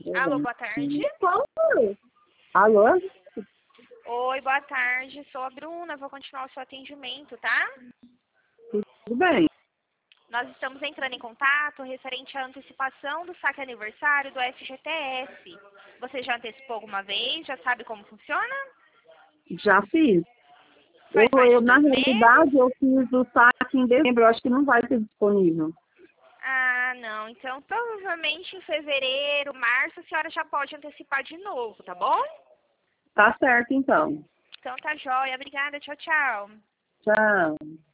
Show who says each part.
Speaker 1: Alô, boa tarde.
Speaker 2: Alô?
Speaker 1: Oi, boa tarde. Sou a Bruna. Vou continuar o seu atendimento, tá?
Speaker 2: Tudo bem.
Speaker 1: Nós estamos entrando em contato referente à antecipação do saque aniversário do FGTS. Você já antecipou alguma vez? Já sabe como funciona?
Speaker 2: Já fiz.
Speaker 1: Faz mais de
Speaker 2: Na
Speaker 1: 2 meses?
Speaker 2: realidade, eu fiz o saque em dezembro. Eu acho que não vai ter disponível.
Speaker 1: Ah, não. Então, provavelmente em fevereiro, março, a senhora já pode antecipar de novo, tá bom?
Speaker 2: Tá certo, então.
Speaker 1: Então tá jóia. Obrigada. Tchau, tchau.
Speaker 2: Tchau.